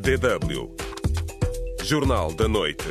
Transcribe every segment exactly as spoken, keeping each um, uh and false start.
D W Jornal da Noite.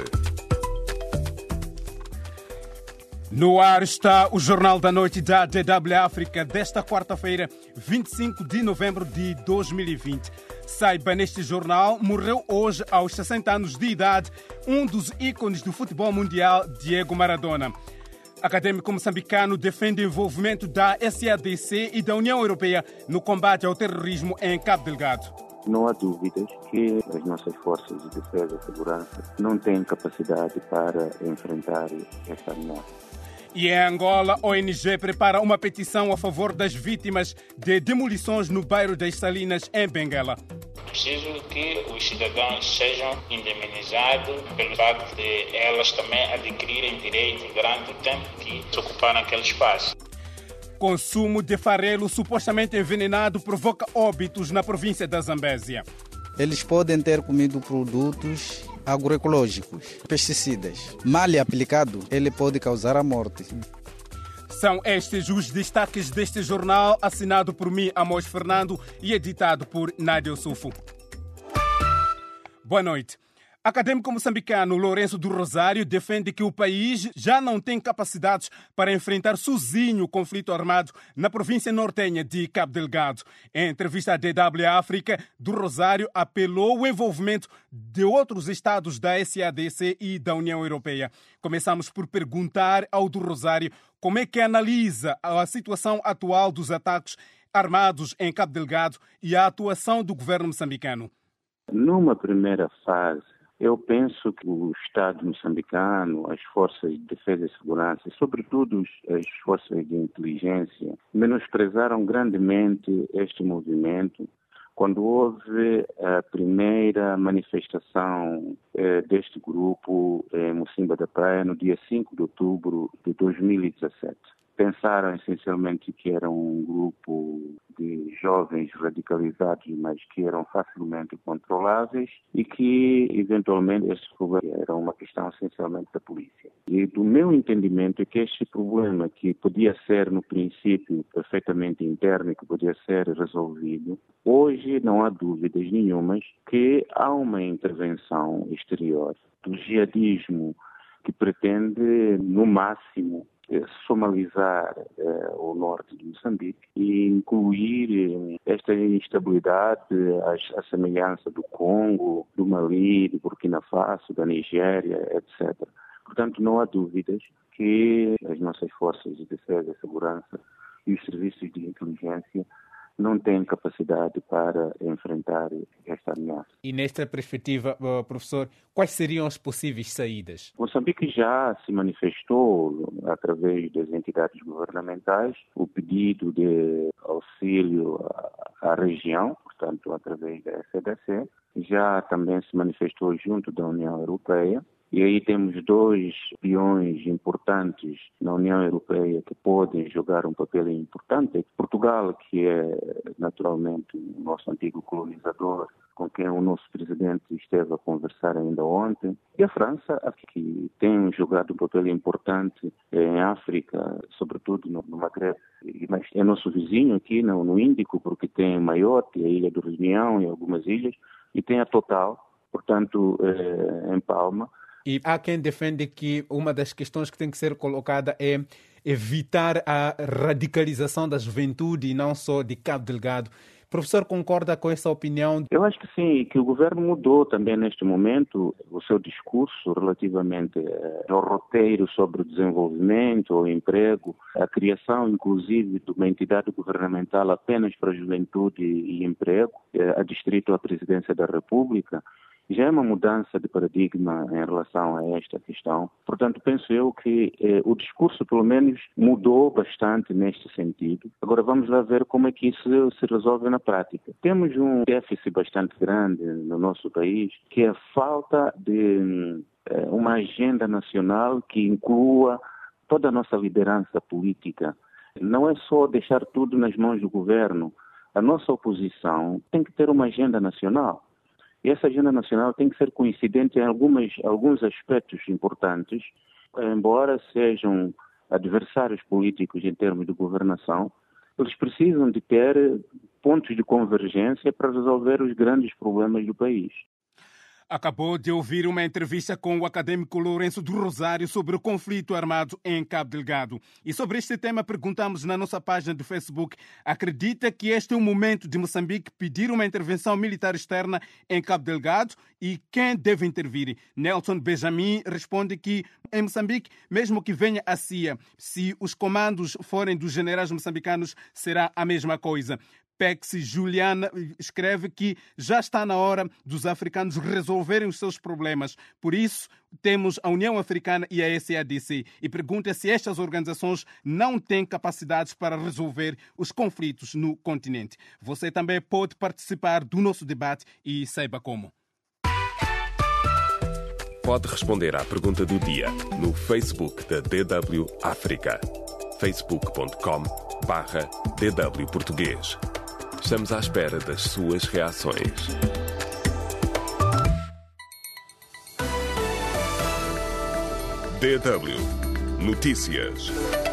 No ar está o Jornal da Noite da D W África desta quarta-feira, vinte e cinco de novembro de dois mil e vinte. Saiba, neste jornal, morreu hoje aos sessenta anos de idade um dos ícones do futebol mundial, Diego Maradona. Acadêmico moçambicano defende o envolvimento da S A D C e da União Europeia no combate ao terrorismo em Cabo Delgado. Não há dúvidas que as nossas forças de defesa e segurança não têm capacidade para enfrentar esta ameaça. E em Angola, a O N G prepara uma petição a favor das vítimas de demolições no bairro das Salinas, em Benguela. Preciso que os cidadãos sejam indemnizados pelo facto de elas também adquirirem direito durante o tempo que se ocuparam aquele espaço. Consumo de farelo supostamente envenenado provoca óbitos na província da Zambésia. Eles podem ter comido produtos agroecológicos, pesticidas. Mal aplicado, ele pode causar a morte. São estes os destaques deste jornal, assinado por mim, Amós Fernando, e editado por Nádia Sufo. Boa noite. Acadêmico moçambicano Lourenço do Rosário defende que o país já não tem capacidades para enfrentar sozinho o conflito armado na província nortenha de Cabo Delgado. Em entrevista à D W África, do Rosário apelou ao envolvimento de outros estados da S A D C e da União Europeia. Começamos por perguntar ao do Rosário como é que analisa a situação atual dos ataques armados em Cabo Delgado e a atuação do governo moçambicano. Numa primeira fase, eu penso que o Estado moçambicano, as forças de defesa e segurança, e sobretudo as forças de inteligência, menosprezaram grandemente este movimento quando houve a primeira manifestação eh, deste grupo em Mocimba da Praia no dia cinco de outubro de dois mil e dezassete. Pensaram essencialmente que era um grupo de jovens radicalizados, mas que eram facilmente controláveis e que, eventualmente, este problema era uma questão essencialmente da polícia. E do meu entendimento é que este problema, que podia ser, no princípio, perfeitamente interno e que podia ser resolvido, hoje não há dúvidas nenhumas que há uma intervenção exterior do jihadismo que pretende, no máximo, somalizar eh, o norte de Moçambique e incluir eh, esta instabilidade à, à semelhança do Congo, do Mali, do Burkina Faso, da Nigéria, etcétera. Portanto, não há dúvidas que as nossas forças de defesa e segurança e os serviços de inteligência não têm capacidade para enfrentar esta ameaça. E nesta perspectiva, professor, quais seriam as possíveis saídas? Moçambique já se manifestou, através das entidades governamentais, o pedido de auxílio à, à região, portanto, através da S A D C, já também se manifestou junto da União Europeia. E aí temos dois peões importantes na União Europeia que podem jogar um papel importante. Portugal, que é naturalmente o nosso antigo colonizador, com quem o nosso presidente esteve a conversar ainda ontem. E a França, que tem jogado um papel importante em África, sobretudo no, no Maghreb. Mas é nosso vizinho aqui no, no Índico, porque tem Maiote, a Ilha do Reunião e algumas ilhas, e tem a Total, portanto, eh, em Palma. E há quem defende que uma das questões que tem que ser colocada é evitar a radicalização da juventude e não só de Cabo Delgado. O professor concorda com essa opinião? Eu acho que sim, que o governo mudou também neste momento o seu discurso relativamente ao roteiro sobre o desenvolvimento, o emprego, a criação inclusive de uma entidade governamental apenas para a juventude e emprego, adstrito à presidência da República. Já é uma mudança de paradigma em relação a esta questão. Portanto, penso eu que eh, o discurso, pelo menos, mudou bastante neste sentido. Agora, vamos lá ver como é que isso se resolve na prática. Temos um déficit bastante grande no nosso país, que é a falta de eh, uma agenda nacional que inclua toda a nossa liderança política. Não é só deixar tudo nas mãos do governo. A nossa oposição tem que ter uma agenda nacional. E essa agenda nacional tem que ser coincidente em algumas, alguns aspectos importantes, embora sejam adversários políticos em termos de governação, eles precisam de ter pontos de convergência para resolver os grandes problemas do país. Acabou de ouvir uma entrevista com o acadêmico Lourenço do Rosário sobre o conflito armado em Cabo Delgado. E sobre este tema perguntamos na nossa página do Facebook: acredita que este é o momento de Moçambique pedir uma intervenção militar externa em Cabo Delgado? E quem deve intervir? Nelson Benjamin responde que em Moçambique, mesmo que venha a C I A, se os comandos forem dos generais moçambicanos, será a mesma coisa. Pex Juliana escreve que já está na hora dos africanos resolverem os seus problemas. Por isso, temos a União Africana e a S A D C. E pergunta se estas organizações não têm capacidades para resolver os conflitos no continente. Você também pode participar do nosso debate e saiba como. Pode responder à pergunta do dia no Facebook da D W África. facebook ponto com barra D W Português. Estamos à espera das suas reações. D W Notícias.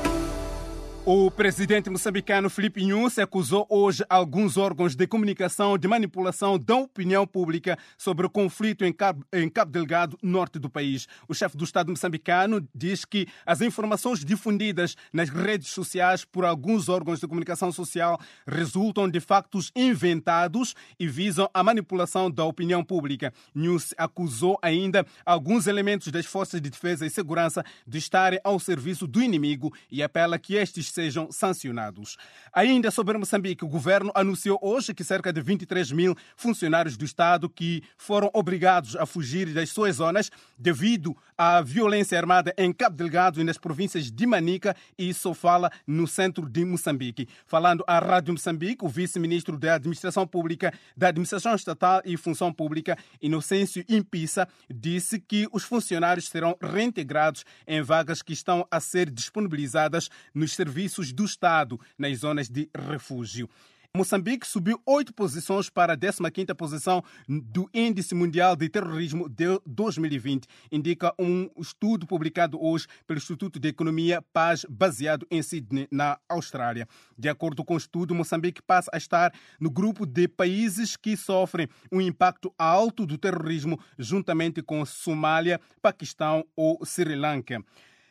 O presidente moçambicano Filipe Nyusi acusou hoje alguns órgãos de comunicação de manipulação da opinião pública sobre o conflito em Cabo, em Cabo Delgado, norte do país. O chefe do Estado moçambicano diz que as informações difundidas nas redes sociais por alguns órgãos de comunicação social resultam de factos inventados e visam a manipulação da opinião pública. Nyusi acusou ainda alguns elementos das forças de defesa e segurança de estarem ao serviço do inimigo e apela que estes sejam sancionados. Ainda sobre Moçambique, o governo anunciou hoje que cerca de vinte e três mil funcionários do Estado que foram obrigados a fugir das suas zonas devido à violência armada em Cabo Delgado e nas províncias de Manica e Sofala, no centro de Moçambique. Falando à Rádio Moçambique, o vice-ministro da Administração Pública, da Administração Estatal e Função Pública, Inocêncio Impissa, disse que os funcionários serão reintegrados em vagas que estão a ser disponibilizadas nos serviços do Estado nas zonas de refúgio. Moçambique subiu oito posições para a décima quinta posição do Índice Mundial de Terrorismo de dois mil e vinte, indica um estudo publicado hoje pelo Instituto de Economia Paz, baseado em Sydney, na Austrália. De acordo com o estudo, Moçambique passa a estar no grupo de países que sofrem um impacto alto do terrorismo, juntamente com Somália, Paquistão ou Sri Lanka.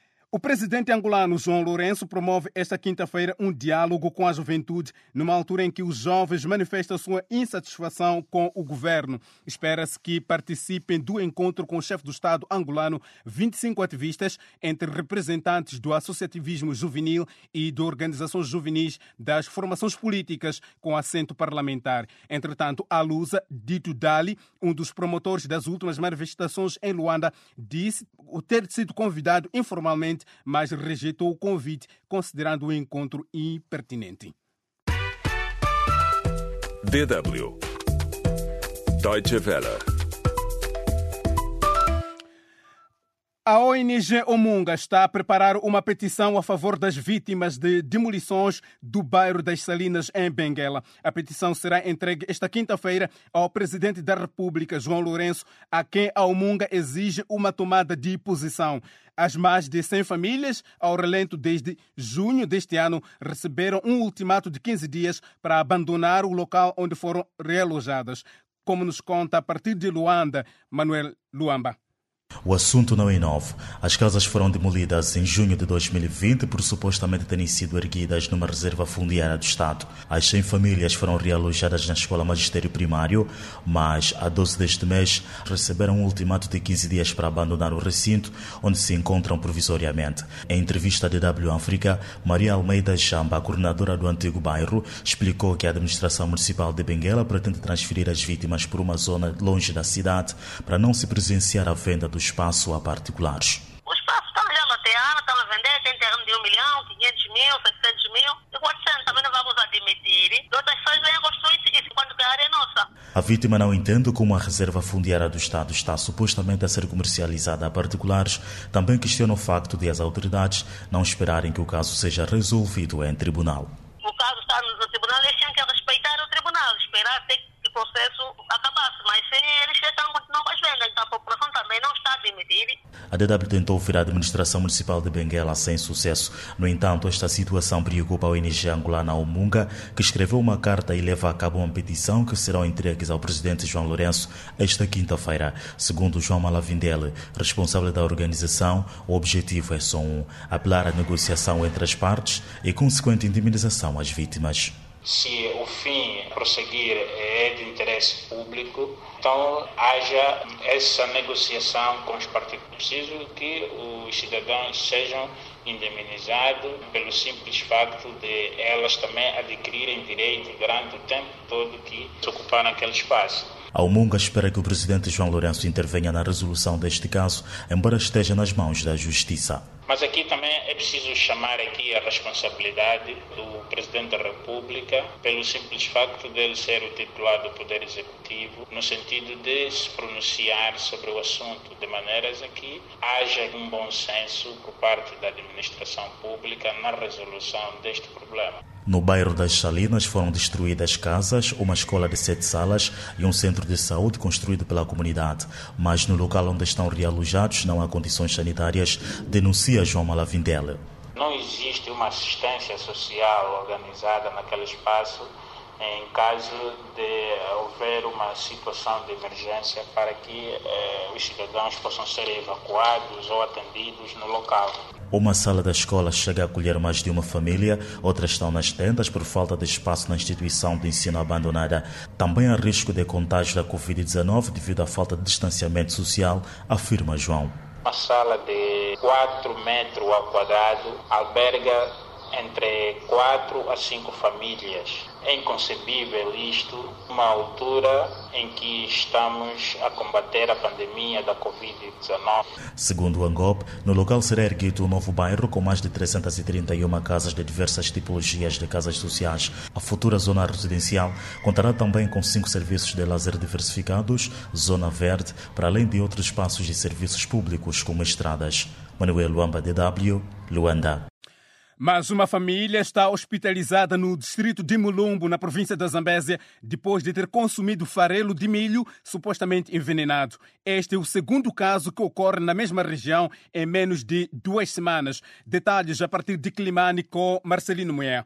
O presidente angolano João Lourenço promove esta quinta-feira um diálogo com a juventude, numa altura em que os jovens manifestam sua insatisfação com o governo. Espera-se que participem do encontro com o chefe do Estado angolano vinte e cinco ativistas, entre representantes do associativismo juvenil e de organizações juvenis das formações políticas com assento parlamentar. Entretanto, a Lusa Dito Dali, um dos promotores das últimas manifestações em Luanda, disse ter sido convidado informalmente, mas rejeitou o convite, considerando o encontro impertinente. D W Deutsche Welle. A O N G Omunga está a preparar uma petição a favor das vítimas de demolições do bairro das Salinas, em Benguela. A petição será entregue esta quinta-feira ao Presidente da República, João Lourenço, a quem a Omunga exige uma tomada de posição. As mais de cem famílias, ao relento desde junho deste ano, receberam um ultimato de quinze dias para abandonar o local onde foram realojadas. Como nos conta a partir de Luanda, Manuel Luamba. O assunto não é novo. As casas foram demolidas em junho de dois mil e vinte por supostamente terem sido erguidas numa reserva fundiária do Estado. As cem famílias foram realojadas na Escola Magistério Primário, mas a doze deste mês receberam um ultimato de quinze dias para abandonar o recinto onde se encontram provisoriamente. Em entrevista à D W África, Maria Almeida Jamba, coordenadora do antigo bairro, explicou que a administração municipal de Benguela pretende transferir as vítimas por uma zona longe da cidade para não se presenciar a venda do espaço a particulares. O espaço estamos já loteando, estamos a vender, tem terreno de um milhão, quinhentos mil, setecentos mil, e quatrocentos também não vamos admitir. Outras pessoas vêm construir isso quando a área é nossa. A vítima não entende como a reserva fundiária do Estado está supostamente a ser comercializada a particulares. Também questiona o facto de as autoridades não esperarem que o caso seja resolvido em tribunal. O caso está no tribunal, eles tinham que respeitar o tribunal, esperar até que o processo acabasse, mas se eles estão continuando com as vendas, então a população também não está a admitir. A D W tentou ouvir a administração municipal de Benguela sem sucesso. No entanto, esta situação preocupa a O N G angolana Umunga, que escreveu uma carta e leva a cabo uma petição que serão entregues ao presidente João Lourenço esta quinta-feira. Segundo João Malavindele, responsável da organização, o objetivo é só um: apelar à negociação entre as partes e consequente indemnização às vítimas. Se o fim prosseguir é de interesse público, então haja essa negociação com os partidos. É preciso que os cidadãos sejam indemnizados pelo simples facto de elas também adquirirem direito durante o tempo todo que ocuparam aquele espaço. A Umunga espera que o presidente João Lourenço intervenha na resolução deste caso, embora esteja nas mãos da Justiça. Mas aqui também é preciso chamar aqui a responsabilidade do Presidente da República pelo simples facto de ele ser o titular do Poder Executivo, no sentido de se pronunciar sobre o assunto, de maneiras a que haja um bom senso por parte da administração pública na resolução deste problema. No bairro das Salinas foram destruídas casas, uma escola de sete salas e um centro de saúde construído pela comunidade. Mas no local onde estão realojados não há condições sanitárias, denuncia João Malavindele. Não existe uma assistência social organizada naquele espaço em caso de houver uma situação de emergência para que eh, os cidadãos possam ser evacuados ou atendidos no local. Uma sala da escola chega a acolher mais de uma família, outras estão nas tendas por falta de espaço na instituição de ensino abandonada. Também há risco de contágio da covid dezenove devido à falta de distanciamento social, afirma João. Uma sala de quatro metros ao quadrado alberga entre quatro a cinco famílias. É inconcebível isto, numa altura em que estamos a combater a pandemia da covid dezenove. Segundo o ANGOP, no local será erguido um novo bairro com mais de trezentas e trinta e uma casas de diversas tipologias de casas sociais. A futura zona residencial contará também com cinco serviços de lazer diversificados, zona verde, para além de outros espaços de serviços públicos como estradas. Manuel Luamba, D W, Luanda. Mas uma família está hospitalizada no distrito de Mulumbo, na província da Zambésia, depois de ter consumido farelo de milho supostamente envenenado. Este é o segundo caso que ocorre na mesma região em menos de duas semanas. Detalhes a partir de Climane com Marcelino Moé.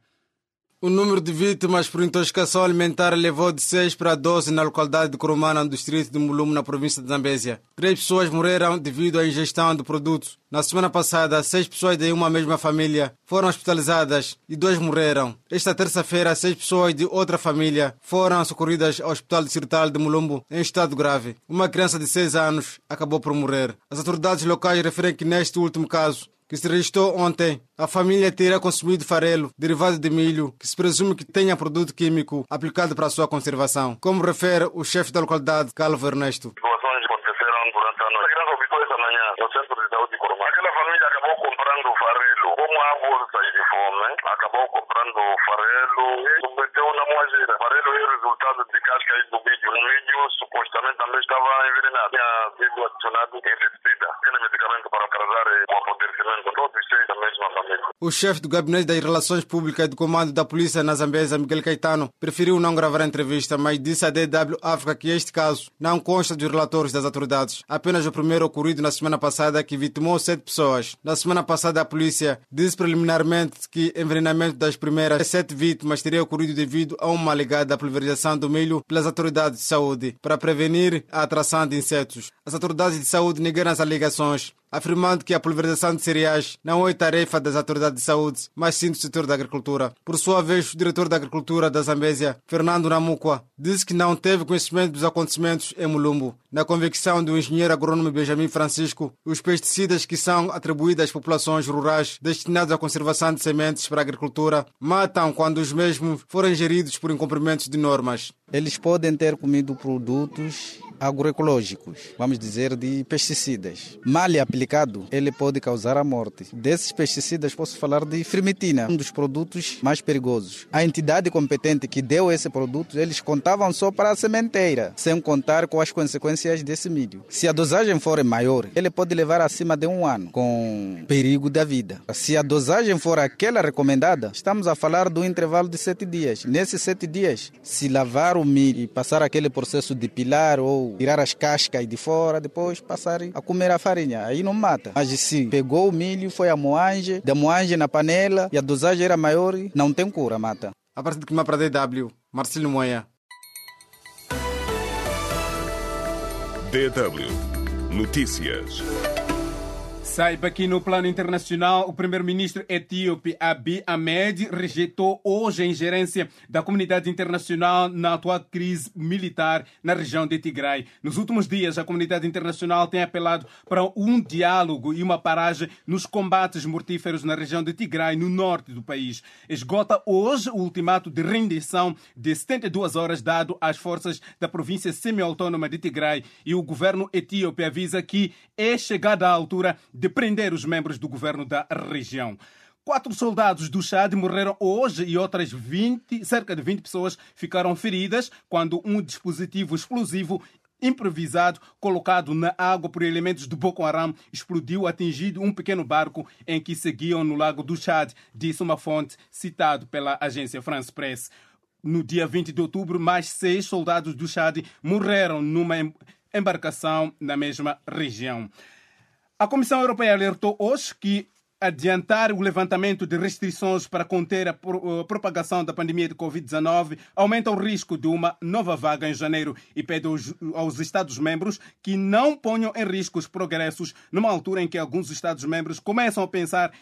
O número de vítimas por intoxicação alimentar elevou de seis para doze na localidade de Coromana, no distrito de Mulumbo, na província de Zambésia. Três pessoas morreram devido à ingestão do produto. Na semana passada, seis pessoas de uma mesma família foram hospitalizadas e dois morreram. Esta terça-feira, seis pessoas de outra família foram socorridas ao Hospital Distrital de Mulumbo em estado grave. Uma criança de seis anos acabou por morrer. As autoridades locais referem que neste último caso, que se registrou ontem, a família terá consumido farelo derivado de milho, que se presume que tenha produto químico aplicado para a sua conservação, como refere o chefe da localidade, Calvo Ernesto. Situações aconteceram durante a noite. A criança ouviu essa manhã no centro de saúde de Coromana. Aquela família acabou comprando farelo. Como há bolsas de fome, acabou comprando farelo e submeteu na moageira. Farelo é o resultado de cascas do milho. O milho supostamente também estava envenenado. Tinha sido adicionado inseticida. Aquele medicamento para atrasar o apodrecimento. Todos os seis da mesma família. O chefe do Gabinete das Relações Públicas do Comando da Polícia na Zambésia, Miguel Caetano, preferiu não gravar a entrevista, mas disse à D W África que este caso não consta dos relatórios das autoridades. Apenas o primeiro ocorrido na semana passada, que vitimou sete pessoas. Na semana passada, a polícia disse preliminarmente que o envenenamento das primeiras sete vítimas teria ocorrido devido a uma alegada pulverização do milho pelas autoridades de saúde para prevenir a atração de insetos. As autoridades de saúde negaram as alegações, afirmando que a pulverização de cereais não é tarefa das autoridades de saúde, mas sim do setor da agricultura. Por sua vez, o diretor da agricultura da Zambésia, Fernando Namukwa, disse que não teve conhecimento dos acontecimentos em Mulumbo. Na convicção do engenheiro agrônomo Benjamin Francisco, os pesticidas que são atribuídos às populações rurais destinados à conservação de sementes para a agricultura matam quando os mesmos forem ingeridos por incumprimentos de normas. Eles podem ter comido produtos agroecológicos, vamos dizer, de pesticidas. Mal aplicado, ele pode causar a morte. Desses pesticidas, posso falar de firmitina, um dos produtos mais perigosos. A entidade competente que deu esse produto, eles contavam só para a sementeira, sem contar com as consequências desse milho. Se a dosagem for maior, ele pode levar acima de um ano, com perigo da vida. Se a dosagem for aquela recomendada, estamos a falar do intervalo de sete dias. Nesses sete dias, se lavar o milho e passar aquele processo de pilar ou pegou, tirar as cascas de fora, depois passar a comer a farinha. Aí não mata. Mas se pegou o milho, foi a moagem, da moagem na panela e a dosagem era maior, não tem cura, mata. A partir de que para D W, Marcelo Moia. D W Notícias. Saiba que no plano internacional, o primeiro-ministro etíope Abiy Ahmed rejeitou hoje a ingerência da comunidade internacional na atual crise militar na região de Tigray. Nos últimos dias, a comunidade internacional tem apelado para um diálogo e uma paragem nos combates mortíferos na região de Tigray, no norte do país. Esgota hoje o ultimato de rendição de setenta e duas horas dado às forças da província semi-autônoma de Tigray e o governo etíope avisa que é chegada a altura de prender os membros do governo da região. Quatro soldados do Chad morreram hoje e outras vinte, cerca de vinte pessoas ficaram feridas quando um dispositivo explosivo improvisado colocado na água por elementos do Boko Haram explodiu, atingindo um pequeno barco em que seguiam no lago do Chad, disse uma fonte citada pela agência France Press. No dia vinte de outubro, mais seis soldados do Chad morreram numa embarcação na mesma região. A Comissão Europeia alertou hoje que adiantar o levantamento de restrições para conter a propagação da pandemia de covid dezenove aumenta o risco de uma nova vaga em janeiro e pede aos Estados-membros que não ponham em risco os progressos numa altura em que alguns Estados-membros começam a pensar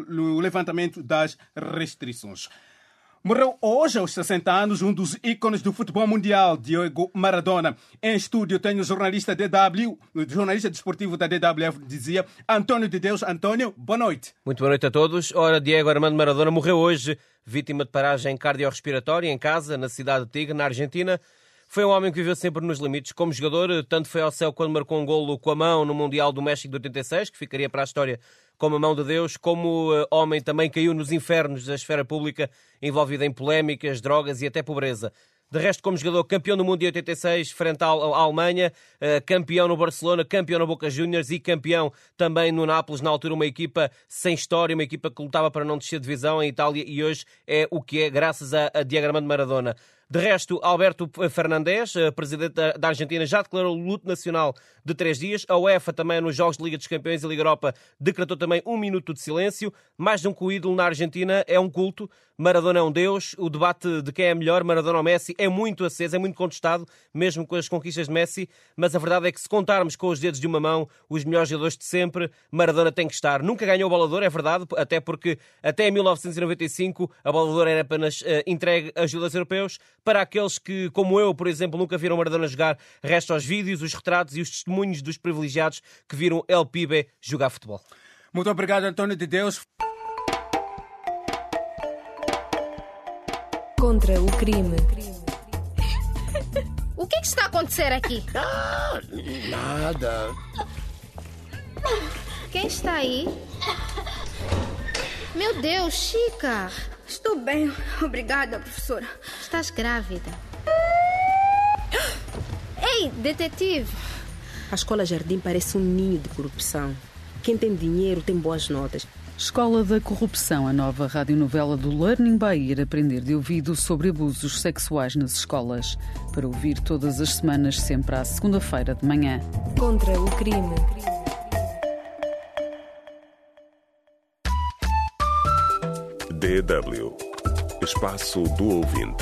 o levantamento das restrições. Morreu hoje, aos sessenta anos, um dos ícones do futebol mundial, Diego Maradona. Em estúdio tenho o jornalista D W, o jornalista desportivo da D W F, dizia António de Deus. António, boa noite. Muito boa noite a todos. Ora, Diego Armando Maradona morreu hoje, vítima de paragem cardiorrespiratória em casa, na cidade de Tigre, na Argentina. Foi um homem que viveu sempre nos limites. Como jogador, tanto foi ao céu quando marcou um golo com a mão no Mundial do México de oitenta e seis, que ficaria para a história como a mão de Deus, como uh, homem também caiu nos infernos da esfera pública, envolvido em polémicas, drogas e até pobreza. De resto, como jogador, campeão do mundo de oitenta e seis frente à Alemanha, uh, campeão no Barcelona, campeão no Boca Juniors e campeão também no Nápoles, na altura uma equipa sem história, uma equipa que lutava para não descer de divisão em Itália e hoje é o que é, graças a, a Diego Armando Maradona. De resto, Alberto Fernandes, presidente da Argentina, já declarou luto nacional de três dias. A UEFA também, nos Jogos de Liga dos Campeões e Liga Europa, decretou também um minuto de silêncio. Mais de um que o ídolo na Argentina é um culto. Maradona é um deus. O debate de quem é melhor, Maradona ou Messi, é muito aceso, é muito contestado, mesmo com as conquistas de Messi. Mas a verdade é que, se contarmos com os dedos de uma mão os melhores jogadores de sempre, Maradona tem que estar. Nunca ganhou o Bola de Ouro, é verdade, até porque até em mil novecentos e noventa e cinco a Bola de Ouro era apenas uh, entregue a jogadores europeus. Para aqueles que, como eu, por exemplo, nunca viram Maradona jogar, restam os vídeos, os retratos e os testemunhos dos privilegiados que viram El Pibe jogar futebol. Muito obrigado, António de Deus. Contra o crime. O que é que está a acontecer aqui? Ah, nada. Quem está aí? Meu Deus, Chica! Estou bem, obrigada, professora. Estás grávida. Ei, detetive! A Escola Jardim parece um ninho de corrupção. Quem tem dinheiro tem boas notas. Escola da Corrupção, a nova radionovela do Learning by Ear, aprender de ouvido sobre abusos sexuais nas escolas. Para ouvir todas as semanas, sempre à segunda-feira de manhã. Contra o crime. D W Espaço do Ouvinte.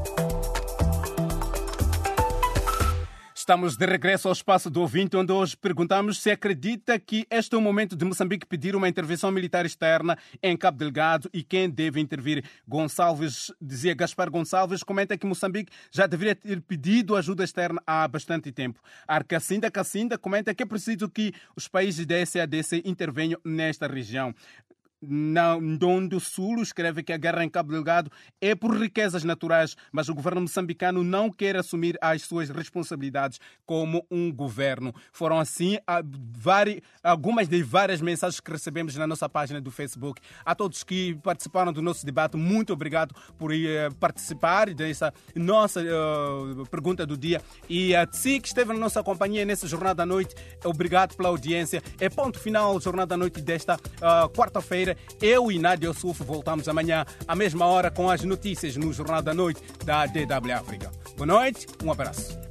Estamos de regresso ao Espaço do Ouvinte, onde hoje perguntamos se acredita que este é o momento de Moçambique pedir uma intervenção militar externa em Cabo Delgado e quem deve intervir. Gonçalves, dizia Gaspar Gonçalves, comenta que Moçambique já deveria ter pedido ajuda externa há bastante tempo. Arcacinda Cacinda comenta que é preciso que os países da S A D C intervenham nesta região. Ndondo Sul escreve que a guerra em Cabo Delgado é por riquezas naturais, mas o governo moçambicano não quer assumir as suas responsabilidades como um governo. Foram assim algumas das várias mensagens que recebemos na nossa página do Facebook. A todos que participaram do nosso debate, muito obrigado por participar dessa nossa uh, pergunta do dia. E a si que esteve na nossa companhia nessa Jornada da Noite, obrigado pela audiência. É ponto final Jornada da Noite desta uh, quarta-feira. Eu e Nádia Ossuf voltamos amanhã à mesma hora com as notícias no Jornal da Noite da D W África. Boa noite, um abraço.